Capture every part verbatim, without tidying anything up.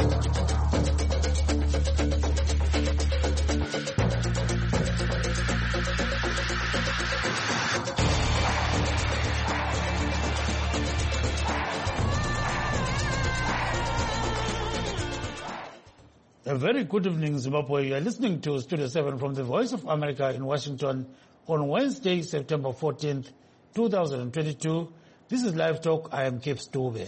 A very good evening, Zimbabwe. You are listening to Studio seven from the Voice of America in Washington on Wednesday, September fourteenth, two thousand twenty-two. This is Live Talk. I am Kip Stube.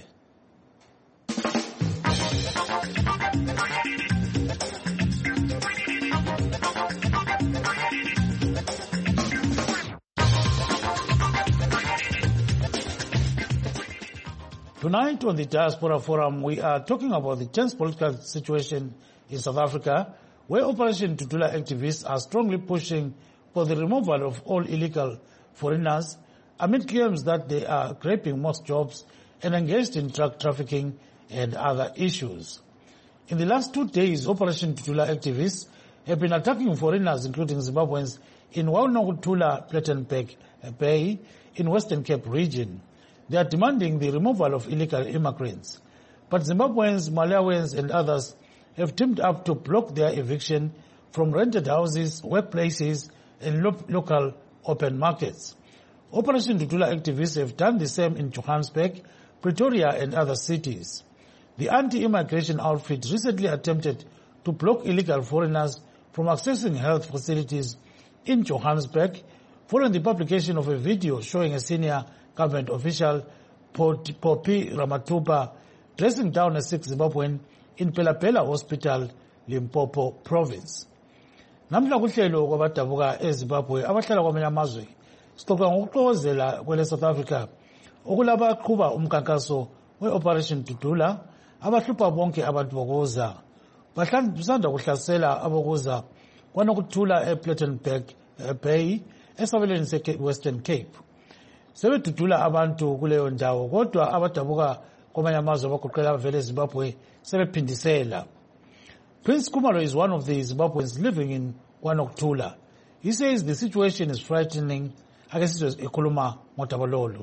Tonight on the Diaspora Forum, we are talking about the tense political situation in South Africa, where Operation Tutula activists are strongly pushing for the removal of all illegal foreigners amid claims that they are grabbing most jobs and engaged in drug trafficking and other issues. In the last two days, Operation Tutula activists have been attacking foreigners, including Zimbabweans, in Waunokuthula Plettenberg Bay in Western Cape region. They are demanding the removal of illegal immigrants. But Zimbabweans, Malawians and others have teamed up to block their eviction from rented houses, workplaces and lo- local open markets. Operation Tutula activists have done the same in Johannesburg, Pretoria and other cities. The anti-immigration outfit recently attempted to block illegal foreigners from accessing health facilities in Johannesburg following the publication of a video showing a senior government official, Poppy Ramathuba, dressing down a sick Zimbabwean in Pelapela Hospital, Limpopo Province. Namhla kuhlelo kwabadabuka eZimbabwe abahlala kwamanye amazwe sixoxa ngokuxokozela kwele South Africa okulaba qhuba umkankaso we-Operation Tutula abahlupha bonke abantu bokuza bahlanzisanda kuhlasela abokuza kwanokuthula ePlettenberg Bay esabelweni se-Western Cape. Sebetutula abantu kuleyo ndawo kodwa abadabuka kwamanye amazwe abagoqela avele eZimbabwe sebephindisela. Prince Khumalo is one of the Zimbabweans living in Waunokuthula. He says the situation is frightening. Ake sizwe ekhuluma ngoDabalolo.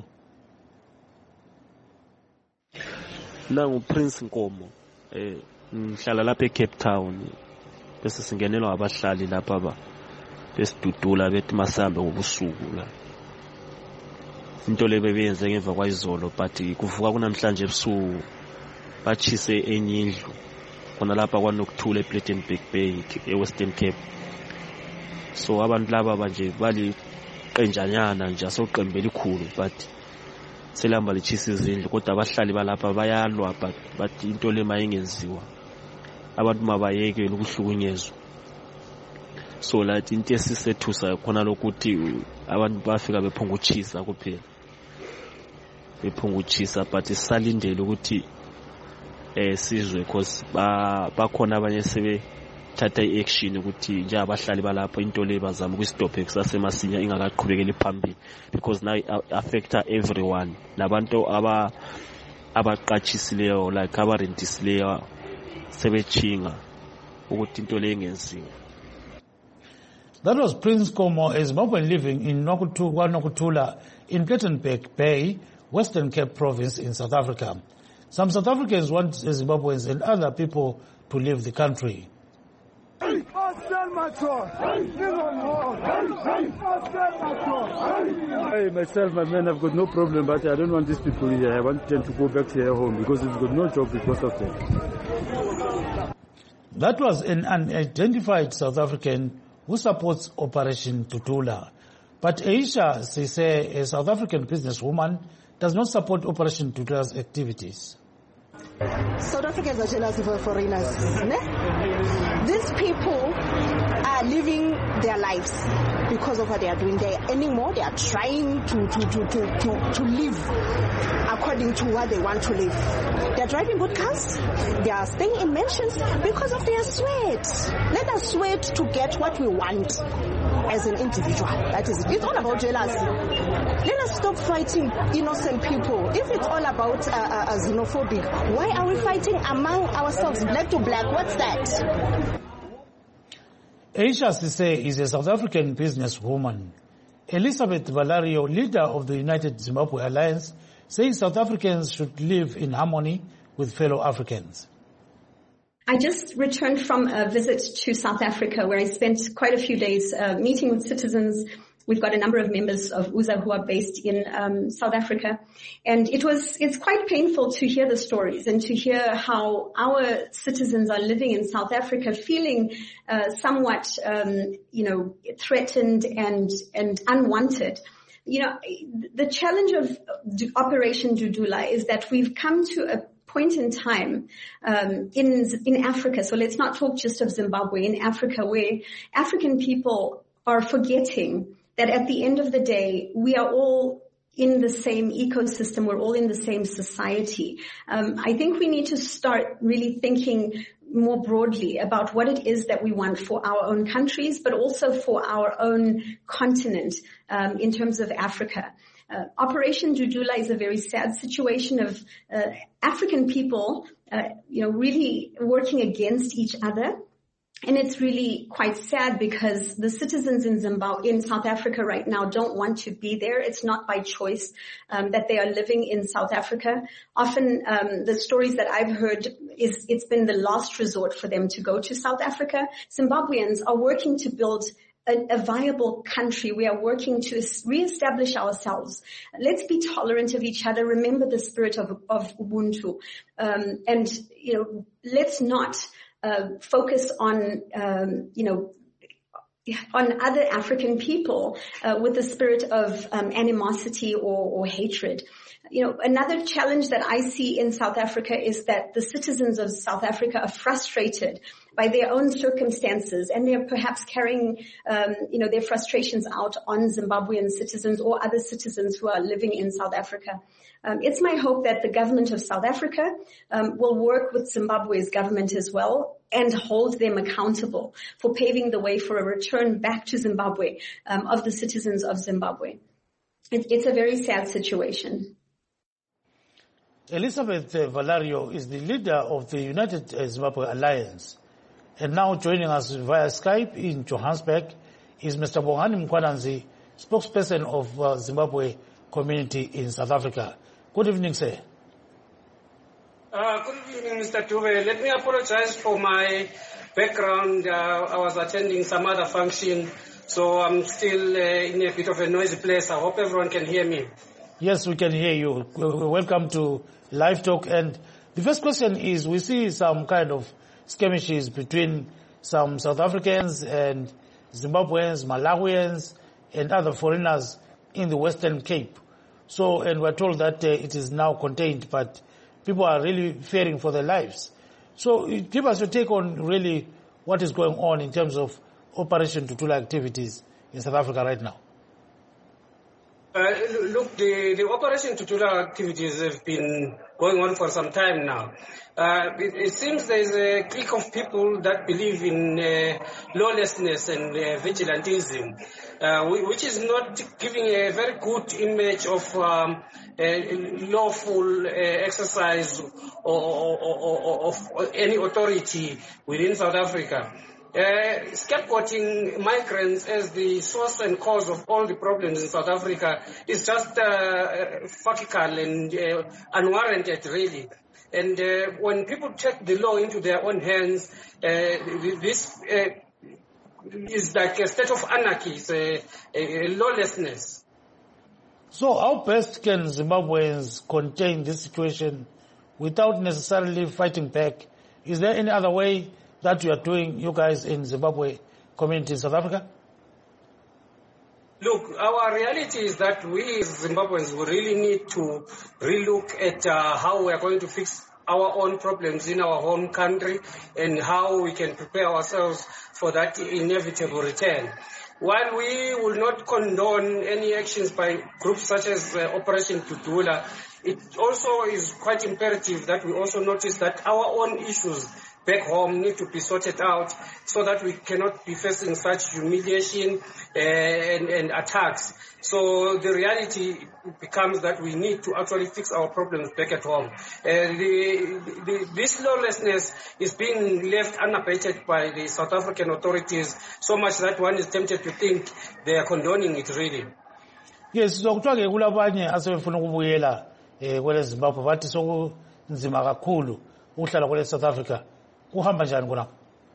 Nangu Prince Nkomo eh ngihlala lapha eCape Town bese singenelwa abahlali lapha ba besidudula bethi masambe ngobusuku la. Into lebebenze ngemva kwayizolo but kuvuka kunamhlanje ebusuku bachise enye indlu khona lapha kwaNokuthula ePlettenberg Bay eWestern Cape. So abantu laba manje bali qenjanyana nje asoqembela ikhulu but selamba lichisa izindlu kodwa abahlali balapha bayalwa but bathi into le mayingenziwa abantu mabayeke ukuhlukunyezwa. So la into esisethusa khona lokuthi abantu bafika bephunga uchisa kuphela bephunga uchisa but sisalindele ukuthi eh sizwe because ba bakhona abanye sebe thatha iaction ukuthi nje abahlali balapha into le bazama ukustop ekusasemasinya ingakaqhubekeli phambili because now it affects everyone nabantu aba abaqachisileyo like abarentisileyo sebechinga ukuthi into le ingenziwa. That was Prince Nkomo, a Zimbabwean living in Waunokuthula in Plettenberg Bay, Western Cape Province in South Africa. Some South Africans want Zimbabweans and other people to leave the country. Hey, myself, my man, I've got no problem, but I don't want these people here. I want them to go back to their home because they've got no job because of them. That was an unidentified South African who supports Operation Tutula. But Aisha Sise, a South African businesswoman, does not support Operation Tutula's activities. South Africans are jealous of foreigners. Ne? These people are living their lives because of what they are doing. They are earning more. They are trying to, to, to, to, to, to live according to what they want to live. They are driving good cars. They are staying in mansions because of their sweat. Let us sweat to get what we want as an individual. That is it. It's all about jealousy. Let us stop fighting innocent people. If it's all about uh, uh, xenophobic, why are we fighting among ourselves, black to black? What's that? Aisha Sise is a South African businesswoman. Elizabeth Valario, leader of the United Zimbabwe Alliance, says South Africans should live in harmony with fellow Africans. I just returned from a visit to South Africa where I spent quite a few days uh, meeting with citizens. We've got a number of members of U Z A who are based in um, South Africa. And it was, it's quite painful to hear the stories and to hear how our citizens are living in South Africa feeling uh, somewhat, um, you know, threatened and, and unwanted. You know, the challenge of Operation Dudula is that we've come to a point in time um, in in Africa, so let's not talk just of Zimbabwe, in Africa, where African people are forgetting that at the end of the day, we are all in the same ecosystem, we're all in the same society. Um, I think we need to start really thinking more broadly about what it is that we want for our own countries, but also for our own continent um, in terms of Africa. Uh, Operation Dudula is a very sad situation of uh, African people, uh, you know, really working against each other. And it's really quite sad because the citizens in Zimbabwe, in South Africa right now don't want to be there. It's not by choice um, that they are living in South Africa. Often um, the stories that I've heard is it's been the last resort for them to go to South Africa. Zimbabweans are working to build A, a viable country. We are working to reestablish ourselves. Let's be tolerant of each other. Remember the spirit of, of Ubuntu. Um, and, you know, let's not uh, focus on, um, you know, on other African people uh, with the spirit of um, animosity or, or hatred. You know, another challenge that I see in South Africa is that the citizens of South Africa are frustrated by their own circumstances, and they're perhaps carrying, um, you know, their frustrations out on Zimbabwean citizens or other citizens who are living in South Africa. Um, it's my hope that the government of South Africa um, will work with Zimbabwe's government as well and hold them accountable for paving the way for a return back to Zimbabwe um, of the citizens of Zimbabwe. It, it's a very sad situation. Elizabeth uh, Valario is the leader of the United Zimbabwe Alliance. And now joining us via Skype in Johannesburg is Mister Bongani Mkwananzi, spokesperson of uh, Zimbabwe community in South Africa. Good evening, sir. Uh, good evening, Mister Dube. Let me apologize for my background. Uh, I was attending some other function, so I'm still uh, in a bit of a noisy place. I hope everyone can hear me. Yes, we can hear you. Welcome to Live Talk. And the first question is, we see some kind of skirmishes between some South Africans and Zimbabweans, Malawians, and other foreigners in the Western Cape. So, and we're told that uh, it is now contained, but people are really fearing for their lives. So, give us your take on really what is going on in terms of Operation Dudula activities in South Africa right now. Uh, look, the, the Operation Dudula activities have been going on for some time now. Uh, it, it seems there is a clique of people that believe in uh, lawlessness and uh, vigilantism, uh, which is not giving a very good image of um, a lawful uh, exercise or, or, or, or of any authority within South Africa. Uh, scapegoating migrants as the source and cause of all the problems in South Africa is just uh, factual and uh, unwarranted, really. And uh, when people take the law into their own hands, uh, this uh, is like a state of anarchy, it's a, a, a lawlessness. So how best can Zimbabweans contain this situation without necessarily fighting back? Is there any other way that you are doing, you guys in Zimbabwe community in South Africa? Look, our reality is that we as Zimbabweans we really need to relook at uh, how we are going to fix our own problems in our home country and how we can prepare ourselves for that inevitable return. While we will not condone any actions by groups such as uh, Operation Dudula, it also is quite imperative that we also notice that our own issues back home need to be sorted out so that we cannot be facing such humiliation uh, and, and attacks. So the reality becomes that we need to actually fix our problems back at home. Uh, the, the, this lawlessness is being left unabated by the South African authorities so much that one is tempted to think they are condoning it really. Yes, dokutwa ke kulabanye asebefuna ukubuyela eh kwele Zimbabwe bathi sokunzima kakhulu uhlala kwele South Africa. kuhamba njani khona?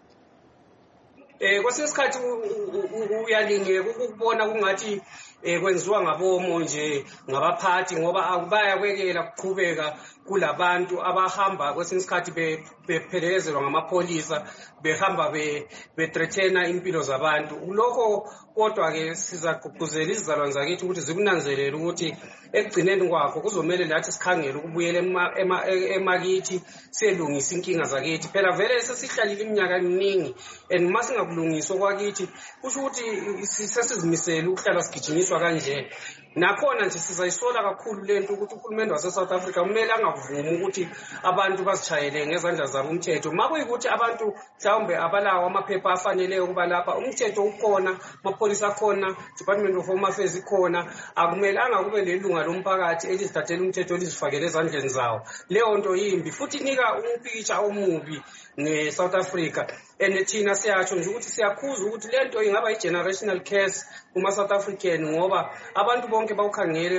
Eh kwesinye isikhathi uyalingeka ukubona kungathi kwenziwa ngabomo nje ngabaphathi ngoba akubayakwekela kuqhubeka kulabantu abahamba kwesinye isikhathi bephelekezelwa ngamapolisa behamba bethreathena impilo zabantu. Lokho kodwa ke sizagqugquzela izizalwane zakithi ukuthi zikunanzelele ukuthi ekugcineni kwakho kuzomela lathi sikhangele ukubuyela emakithi selungisa inkinga zakithi. Phela vele sesihlalile iminyaka eminingi and masingakulungiswa kwakithi kusho ukuthi sesizimisele ukuhlala sigijinyiswa kanje. Nakhona nje sizayisola kakhulu lento ukuthi uhulumeni wase South Africa kumele angavumi ukuthi abantu bazitshayele ngezandla zabo umthetho. Makuyikuthi abantu mhlawumbe abalawo amaphepha afaneleyo ukuba lapha umthetho ukhona, amapolisa akhona, Department of Home Affairs ikhona, akumelanga kube lelunga lomphakathi elizithathela umthetho elizifakele ezandleni zawo. Leyo nto yimbi futhi inika umpicture omubi ne-South Africa. And thina siyatsho nje ukuthi siyakhuza ukuthi lento ingaba i-generational curse kuma-South African ngoba abantu bonke bawukhangele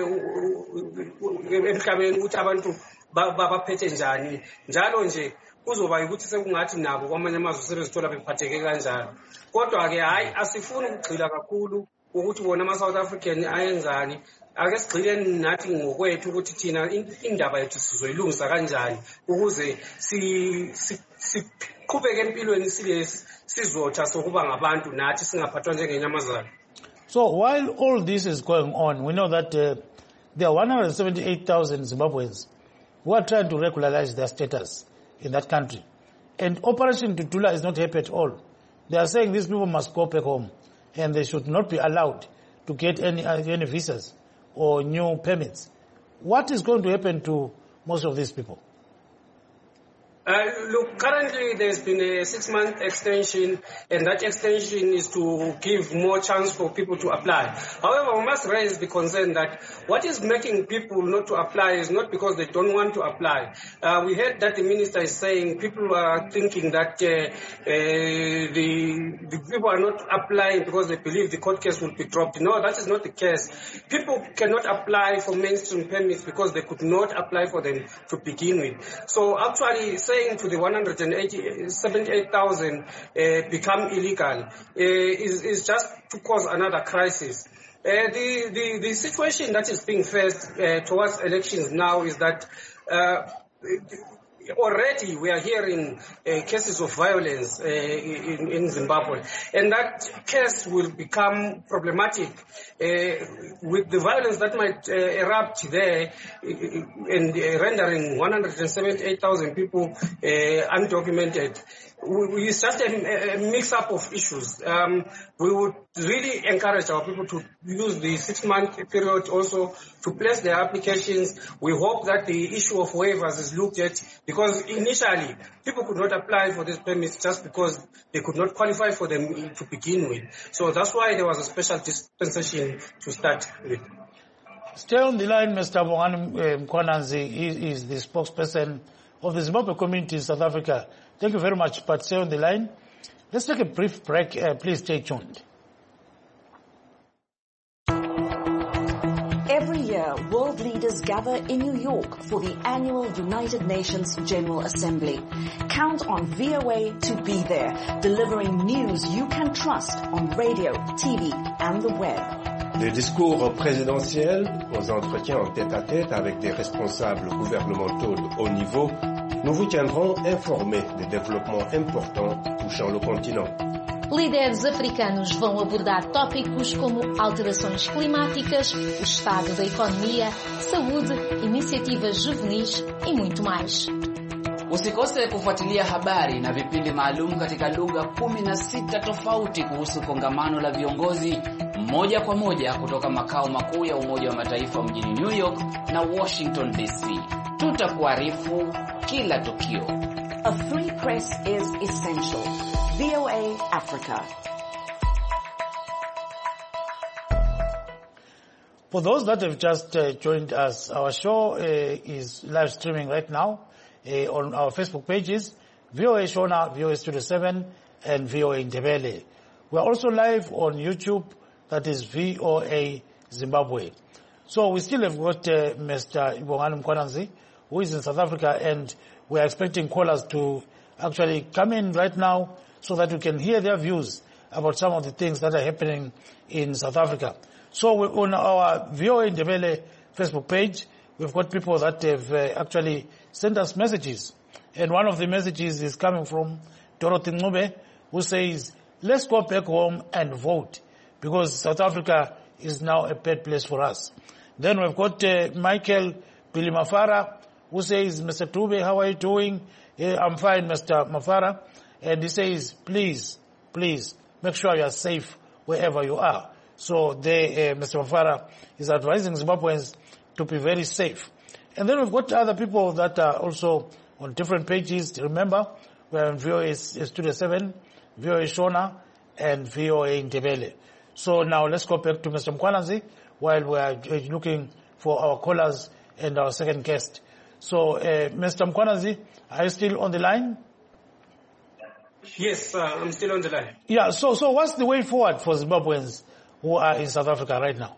emhlabeni ukuthi abantu baphethe njani. Njalo nje kuzoba ukuthi sekungathi nabo kwamanye amazwe sebezithola bephatheke kanjalo. Kodwa-ke hhayi asifuni ukugxila kakhulu ukuthi bona ama-South African ayenzani. Ake sigxileni nathi ngokwethu ukuthi thina indaba yethu sizoyilungisa kanjani ukuze siqhubeke empilweni silesi sizotha sokuba ngabantu nathi singaphathwa njengenyamazana. So while all this is going on, we know that uh, there are one hundred seventy-eight thousand Zimbabweans who are trying to regularize their status in that country. And Operation Tutula is not happy at all. They are saying these people must go back home and they should not be allowed to get any, uh, any visas or new permits. What is going to happen to most of these people? Uh, look, currently there's been a six-month extension, and that extension is to give more chance for people to apply. However, we must raise the concern that what is making people not to apply is not because they don't want to apply. Uh, we heard that the minister is saying people are thinking that uh, uh, the, the people are not applying because they believe the court case will be dropped. No, that is not the case. People cannot apply for mainstream permits because they could not apply for them to begin with. So actually, saying to the one hundred seventy-eight thousand uh, become illegal uh, is, is just to cause another crisis. Uh, the, the, the situation that is being faced uh, towards elections now is that uh, already we are hearing uh, cases of violence uh, in, in Zimbabwe, and that case will become problematic uh, with the violence that might uh, erupt there and uh, rendering one hundred seventy-eight thousand people uh, undocumented. We, it's just a, a mix-up of issues. Um, we would really encourage our people to use the six-month period also to place their applications. We hope that the issue of waivers is looked at, because initially people could not apply for these permits just because they could not qualify for them to begin with. So that's why there was a special dispensation to start with. Stay on the line, Mister Bongani Mkhwananzi. He is the spokesperson of the Zimbabwe community in South Africa. Thank you very much, but stay on the line. Let's take a brief break. Uh, please stay tuned. Every year, world leaders gather in New York for the annual United Nations General Assembly. Count on V O A to be there, delivering news you can trust on radio, T V, and the web. Des discours présidentiels aux entretiens en tête-à-tête avec des responsables gouvernementaux de haut niveau, nous vous tiendrons informés des développements importants touchant le continent. Líderes africanos vão abordar tópicos como alterações climáticas, o estado da economia, saúde, iniciativas juvenis e muito mais. Usikose kufuatilia habari na vipindi maalum katika lugha kumi na sita tofauti kuhusu kongamano la viongozi moja kwa moja kutoka makao makuu ya Umoja wa Mataifa mjini New York na Washington D C. Tutakuarifu kila tukio. A free press is essential. V O A Africa. For those that have just uh, joined us, our show uh, is live streaming right now uh, on our Facebook pages, V O A Shona, V O A Studio seven, and V O A Ndebele. We are also live on YouTube, that is V O A Zimbabwe. So we still have got uh, Mister Bongani Mkhwananzi, who is in South Africa, and we are expecting callers to actually come in right now so that we can hear their views about some of the things that are happening in South Africa. So we, on our V O A Ndebele Facebook page, we've got people that have uh, actually sent us messages. And one of the messages is coming from Dorothy Ncube, who says, let's go back home and vote, because South Africa is now a bad place for us. Then we've got uh, Michael Billy Mafara, who says, Mister Dube, how are you doing? Yeah, I'm fine, Mister Mafara. And he says, please, please, make sure you are safe wherever you are. So they, uh, Mister Mafara is advising Zimbabweans to be very safe. And then we've got other people that are also on different pages. Remember, we're on V O A Studio seven, V O A Shona, and V O A Ndebele. So now let's go back to Mister Mkwanazi while we're looking for our callers and our second guest. So, uh, Mister Mkwanazi, are you still on the line? Yes, uh, I'm still on the line. Yeah, so so what's the way forward for Zimbabweans who are in South Africa right now?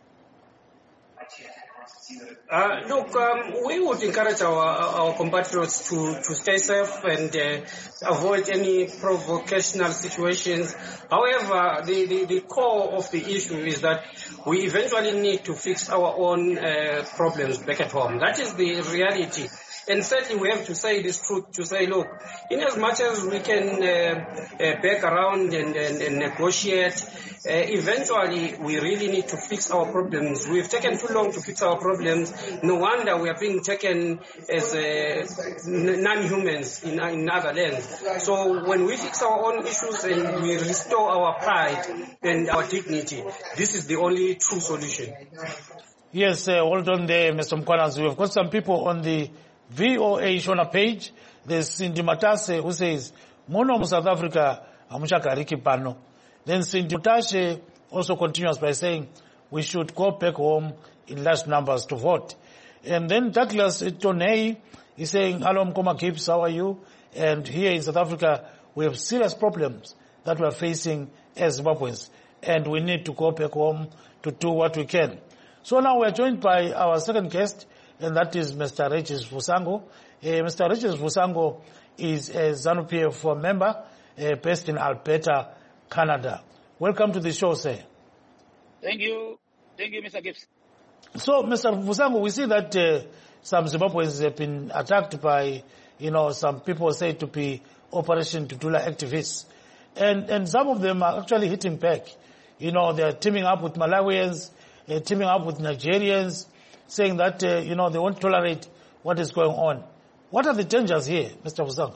Uh, look, um, we would encourage our our compatriots to, to stay safe and uh, avoid any provocational situations. However, the, the, the core of the issue is that we eventually need to fix our own uh, problems back at home. That is the reality. And certainly we have to say this truth, to say, look, in as much as we can uh, uh, back around and, and, and negotiate, uh, eventually we really need to fix our problems. We've taken too long to fix our problems. No wonder we are being taken as uh, non-humans in, in other lands. So when we fix our own issues and we restore our pride and our dignity, this is the only true solution. Yes, uh, hold on there, Mister Mkwanazi. We've got some people on the V O A Shona page. There's Cindy Matase who says, Mono South Africa, amushakariki pano. Then Cindy Mutashe also continues by saying, we should go back home in large numbers to vote. And then Douglas Tonei is saying, hello Mkoma Gibbs, how are you? And here in South Africa, we have serious problems that we are facing as Zimbabweans. And we need to go back home to do what we can. So now we are joined by our second guest, and that is Mister Regis Vusango. Uh, Mister Regis Vusango is a ZANU-P F member uh, based in Alberta, Canada. Welcome to the show, sir. Thank you. Thank you, Mister Gibbs. So, Mister Vusango, we see that uh, some Zimbabweans have been attacked by, you know, some people say to be Operation Tutula activists. And, and some of them are actually hitting back. You know, they're teaming up with Malawians, uh, teaming up with Nigerians, saying that, uh, you know, they won't tolerate what is going on. What are the dangers here, Mister Vusango?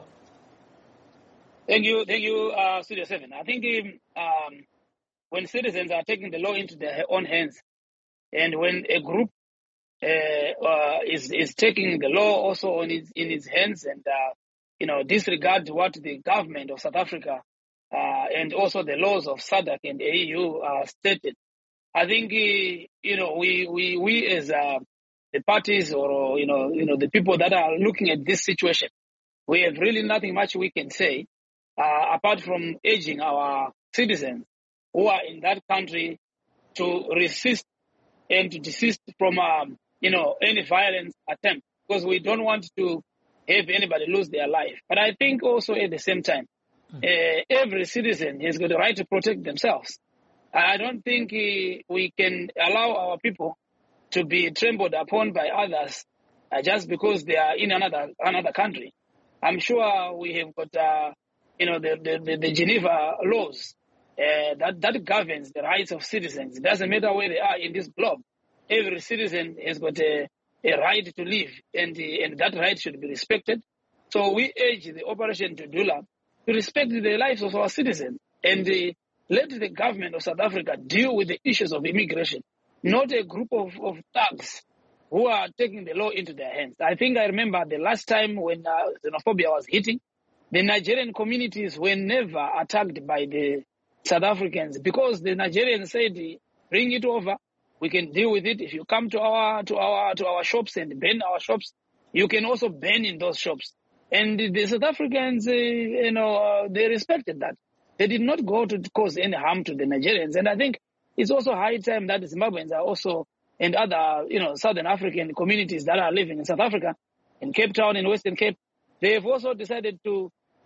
Thank you, thank you, uh, Studio seven. I think um, when citizens are taking the law into their own hands, and when a group uh, uh, is is taking the law also on its, in its hands and, uh, you know, disregard what the government of South Africa uh, and also the laws of SADC and A E U uh, stated, I think, uh, you know, we, we, we as uh, the parties or, you know, you know, the people that are looking at this situation, we have really nothing much we can say uh, apart from urging our citizens who are in that country to resist and to desist from, um, you know, any violence attempt, because we don't want to have anybody lose their life. But I think also at the same time, mm-hmm. uh, every citizen has got the right to protect themselves. I don't think uh, we can allow our people to be trampled upon by others uh, just because they are in another another country. I'm sure we have got, uh, you know, the, the, the Geneva laws uh, that, that governs the rights of citizens. It doesn't matter where they are in this globe. Every citizen has got a, a right to live, and, uh, and that right should be respected. So we urge the Operation Tutula to respect the lives of our citizens and uh, let the government of South Africa deal with the issues of immigration, not a group of, of thugs who are taking the law into their hands. I think I remember the last time when uh, xenophobia was hitting, the Nigerian communities were never attacked by the South Africans because the Nigerians said, bring it over, we can deal with it. If you come to our to our to our shops and burn our shops, you can also burn in those shops. And the South Africans, uh, you know, uh, they respected that. They did not go to cause any harm to the Nigerians. And I think it's also high time that the Zimbabweans are also, and other, you know, Southern African communities that are living in South Africa, in Cape Town, in Western Cape, they have also decided to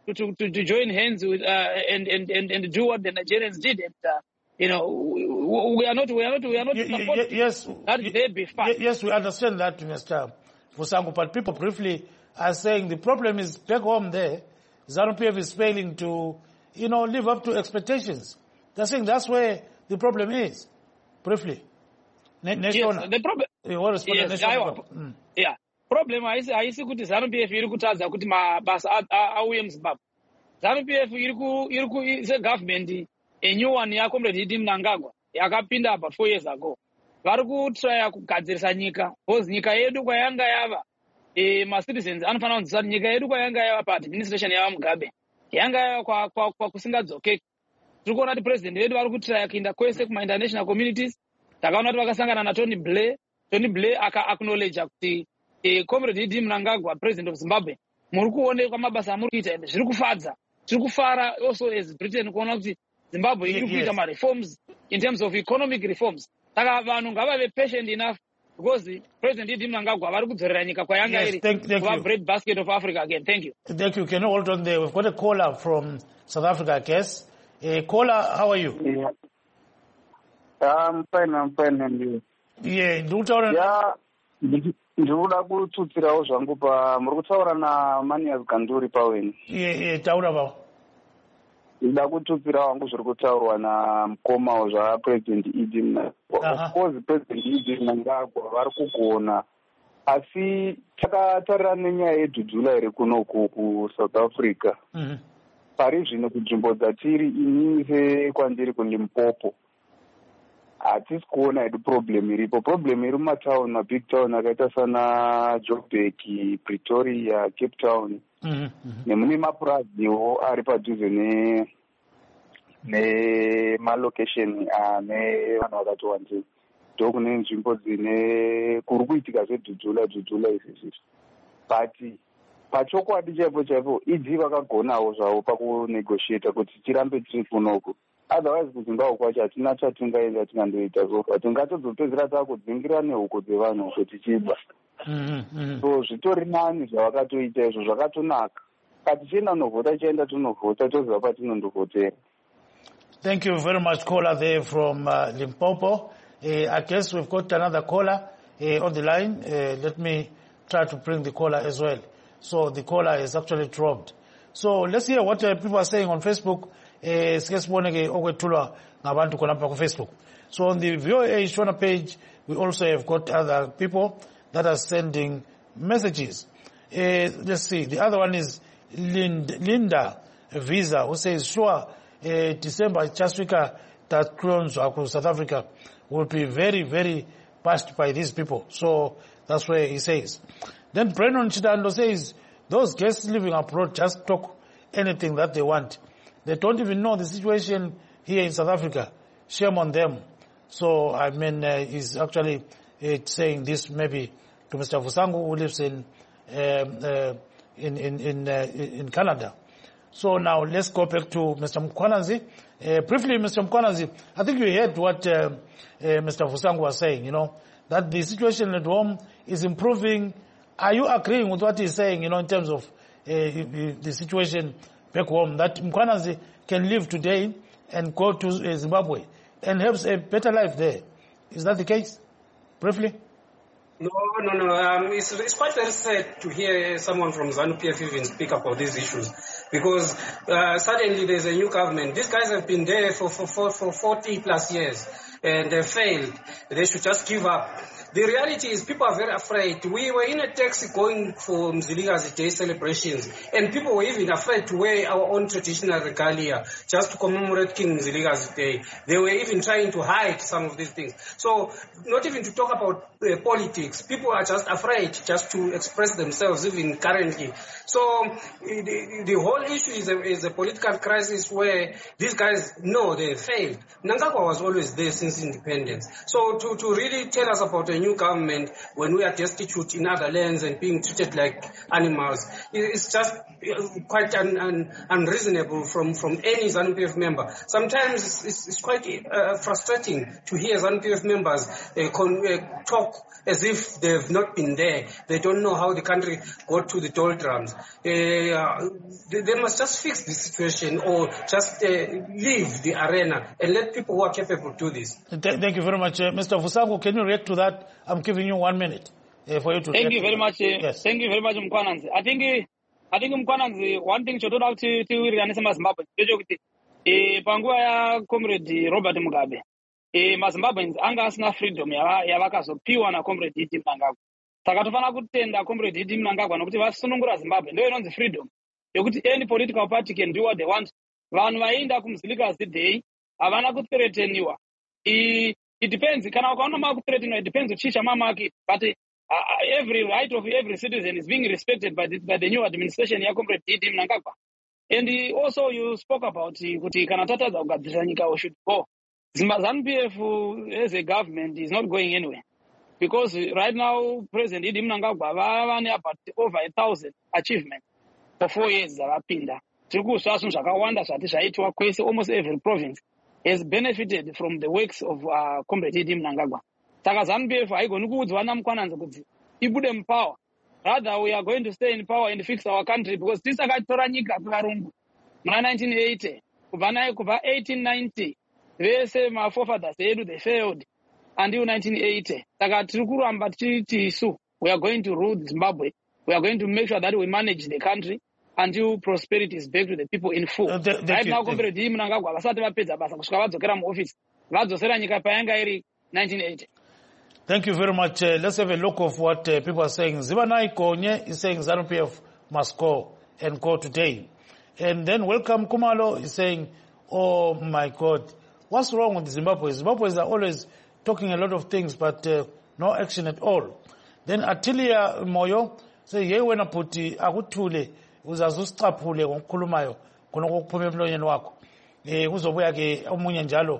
to, to, to join hands with, uh, and, and, and, and do what the Nigerians did. And, uh, you know, we are not, we are not, we are not supporting yes, that they be fast. Yes, we understand that, Mister Fusangu, but people briefly are saying the problem is back home there. ZANU P F is failing to, you know, live up to expectations. They're saying that's where the problem is. Briefly. Yes, the problem. Yes, mm. yeah. Problem is, I see kuti ZANU P F iri kutadza kuti mabasa auye muZimbabwe. ZANU P F iri ku iri ku se government a new one ya Comrade Idi Mnangagwa yakapinda about four years ago. Vari kutraya kugadzirisa nyika. Because nyika yedu kwayanga yava e ma citizens anofana kunzisa nyika yedu kwayanga yava pa administration ya Mugabe. Yanga yava kwa kwa, kwa kusingadzokeki. Tiri kuona kuti president wedu vari kutraya kuenda kwese kuma international communities. Takaona kuti vakasangana na Tony Blair. Tony Blair aka acknowledge kuti e Comrade Idi Mnangagwa, president of Zimbabwe, muri kuonekwa mabasa amuri kuita ende zviri kufadza. Tiri kufara also as Britain kuona kuti Zimbabwe iri kuita ma reforms in terms of economic reforms. Saka vanhu ngavave patient enough because President Idi Mnangagwa vari kudzorera nyika kwayanga iri kuva bread basket of Africa again. Thank you. Thank you. Can you hold on there? We've got a caller from South Africa, I guess. Uh, caller, how are you? Yeah. I'm fine, I'm fine, and you? Yeah, do tell us. Yeah. Ndikuda kututsirawo zvangu pa muri kutaura na Manias Ganduri paweni. Yeah, yeah, taura ba. Ndikuda kututsira wangu zviri kutaurwa na mukoma zva President Idi Mnangagwa. Of course President Idi Mnangagwa vari kugona. Asi takatarira nenyaya yedhudhula iri kuno ku South Africa. Mhm. Pari zvino kunzvimbo dzatiri inini sekwandiri kuLimpopo. Hatisi kuona hedu problem iripo. Problem iri mumatown, mabig town akaita sana Joburg, Pretoria, Cape Town. Mhm. Nemune mapuraziwo ari padhuze ne nemalocation ane vanhu vakati wandei. Ndokune nzvimbo dzine kuri kuitika zvedhudhula dhudhula izvi. But pachokwadi chaipo chaipo idzi vakagonawo zvavo pakunegotiata kuti tirambe tiri kunoko. Otherwise kuZimbabwe kwacho hatina chatingaenda tikandoita so but ngatozopedzera takudzingira nehuko dzevanhu uko tichibva. So zvitori nani zvavakatoita izvo zvakatonaka. Patichienda kunovhota tichaenda tonovhota toziva patinondovhotera. Thank you very much, caller there from uh, Limpopo. Uh, I guess we've got another caller uh, on the line. Uh, let me try to bring the caller as well. So the caller is actually dropped. So let's hear what uh, people are saying on Facebook. Uh, so on the V O A Shona page, we also have got other people that are sending messages. Uh, let's see. The other one is Lind, Linda Visa, who says, sure, uh, December, Chaswika, that clones across South Africa will be very, very bashed by these people. So that's where he says. Then Brennan Chidando says, those guests living abroad just talk anything that they want. They don't even know the situation here in South Africa. Shame on them. So, I mean, uh, he's actually uh, saying this maybe to Mister Fusangu, who lives in um, uh, in in in, uh, in Canada. So now let's go back to Mister Mkwanazi. Uh, briefly, Mister Mkwanazi, I think you heard what uh, uh, Mister Fusangu was saying, you know, that the situation at home is improving. Are you agreeing with what he's saying, you know, in terms of uh, the situation back home, that Mkwanazi can live today and go to uh, Zimbabwe and have a better life there? Is that the case? Briefly? No, no, no. Um, it's, it's quite very sad to hear someone from ZANU P F even speak about these issues, because uh, suddenly there's a new government. These guys have been there for, for, for, for forty plus years and they failed. They should just give up. The reality is people are very afraid. We were in a taxi going for Mzilikazi Day celebrations, and people were even afraid to wear our own traditional regalia just to commemorate King Mzilikazi Day. They were even trying to hide some of these things. So not even to talk about uh, politics. People are just afraid just to express themselves even currently. So the, the whole issue is a, is a political crisis where these guys know they failed. Mnangagwa was always there since independence. So to, to really tell us about a new government when we are destitute in other lands and being treated like animals, it's just quite un, un, unreasonable from, from any ZANU P F member. Sometimes it's, it's, it's quite uh, frustrating to hear ZANU P F members uh, con, uh, talk as if if they've not been there, they don't know how the country got to the doldrums. Uh, they, they must just fix the situation or just uh, leave the arena and let people who are capable do this. Th- thank you very much. Uh, Mister Vusango, can you react to that? I'm giving you one minute uh, for you to Thank you very much. Uh, yes. Thank you very much, Mkwananzi. I think, uh, I think Mkwananzi, one thing chotoda kuti tiwirirane maZimbabwe ndechekuti eh panguva ya comrade Robert Mugabe eh maZimbabweans anga asina freedom yavakazopiwa na comrade Didi Mnangagwa. Saka tofana kutenda comrade Didi Mnangagwa nokuti vasunungura Zimbabwe ndio inonzi freedom yokuti any political party can do what they want. Vanhu vainda kumuzilikazi day havana kuthreateniwa. It depends, kana ukaona makuthreateniwa, it depends uchicha mamaki, but uh, every right of every citizen is being respected by the, by the new administration ya comrade Didi Mnangagwa. And uh, also you spoke about kuti kana tataza kugadzirisa nyika we should go. ZANU-P F uh, as a government is not going anywhere. Because uh, right now, President Didi Mnangagwa vane about over a thousand achievements for four years zavapinda. Tirikusa zvinhu zvakawanda zvati zvaitwa kwese, almost every province has benefited from the works of uh, comrade Didi Mnangagwa. Saka ZANU-P F haigoni kuudzwa naMukwananzi kuti ibude mupower. Rather, we are going to stay in power and fix our country because tisakatora nyika kuvarungu muna nineteen eighty kubva naye kubva eighteen ninety vese ma forefathers edu they failed until nineteen eighty. Saka tiri kuramba tichiti isu we are going to rule Zimbabwe. We are going to make sure that we manage the country until prosperity is back to the people in full. Uh, th- right now, comrade Didi Mnangagwa vasati vapedza basa kusvika vadzokera muoffice vadzosera nyika payanga iri nineteen eighty. Thank you very much. Uh, let's have a look of what uh, people are saying. Zibanai Konye is saying ZANU-P F must go and go today. And then Welcome Kumalo is saying, oh my God, what's wrong with Zimbabwe? Zimbabweans are always talking a lot of things, but uh, no action at all. Then Atilia Moyo say, ye wena puti akutule uzazusicaphule ngokukhulumayo khona kokuphume emlonyeni wakho. Eh uzobuya ke omunye njalo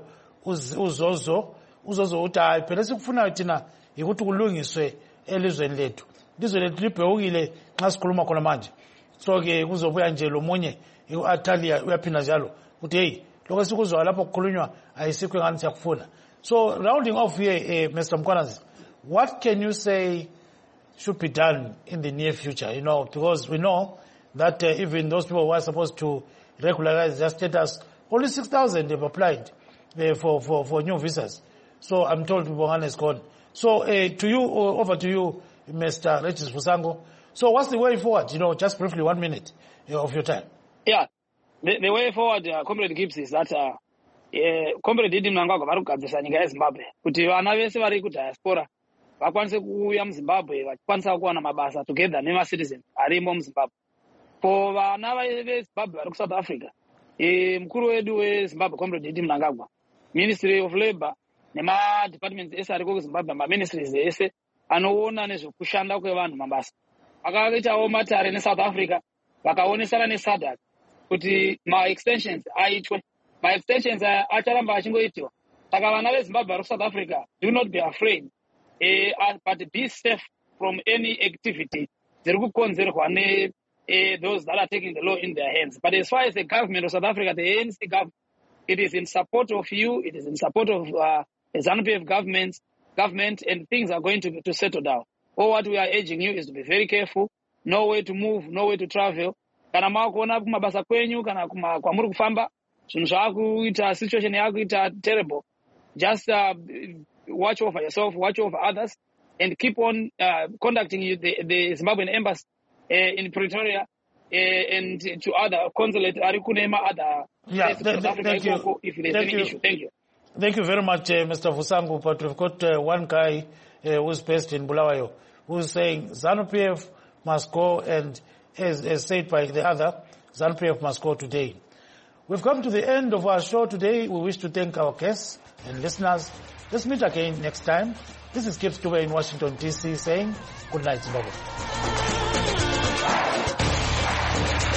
uzozo uzozo uthi hayi phela sikufunayo thina ukuthi kulungiswe elizweni lethu. Ilizwe lethu libhekile nxa sikhuluma khona manje. So ke kuzobuya nje lo munye uAtalia uyaphinda njalo uthi hey lokho sikuzwa lapho kukhulunywa ayisikho ngani siyakufuna. So rounding off here, uh, Mister Mkwananzi, what can you say should be done in the near future? You know, because we know that uh, even those people who are supposed to regularize their status, only six thousand have applied uh, for, for, for new visas. So I'm told Bongane is gone. So uh, to you, uh, over to you, Mister Regis Vusango. So what's the way forward? You know, just briefly, one minute uh, of your time. Yeah, the, the way forward, uh, Comrade Gibbs, is that uh, uh, Comrade Didi Mnangagwa vari kugadzirisa nyika yeZimbabwe kuti vana vese vari kudiaspora vakwanise kuuya muZimbabwe vachikwanisa kuwana mabasa together nemacitizens arimo muZimbabwe. For vana veZimbabwe vari kuSouth Africa, eh, mukuru wedu weZimbabwe Comrade Didi Mnangagwa, Ministry of Labour nema-departments ese ariko kuZimbabwe, ma-ministries ese anoona nezvekushanda kwevanhu mabasa akaitawo matare neSouth Africa vakaonesana neSADC kuti ma-extensions aitwe. Ma-extensions acharamba achingoitiwa. Saka vana veZimbabwe vari kuSouth Africa, do not be afraid, uh, but be safe from any activity dziri kukonzerwa ne uh, those that are taking the law in their hands. But as far as the government of South Africa, the A N C government, it is in support of you, it is in support of uh, the ZANU-P F government, government, and things are going to, to settle down. All what we are urging you is to be very careful, no way to move, no way to travel. Kana makuona kumabasa kwenyu, kana kwamuri kufamba, zvinhu zvakuita situation yakuita terrible. Just uh, watch over yourself, watch over others, and keep on uh, conducting the, the Zimbabwean embassy uh, in Pretoria uh, and to other consulate, Arikunema, other yeah, places in South Africa, thank you. if there's thank any you. issue. Thank you. Thank you very much, uh, Mister Vusango, but we've got uh, one guy uh, who's based in Bulawayo who's saying ZANU-P F must go, and as, as said by the other, ZANU-P F must go today. We've come to the end of our show today. We wish to thank our guests and listeners. Let's meet again next time. This is Gibbs Dube in Washington, D C saying good night, Zimbabwe.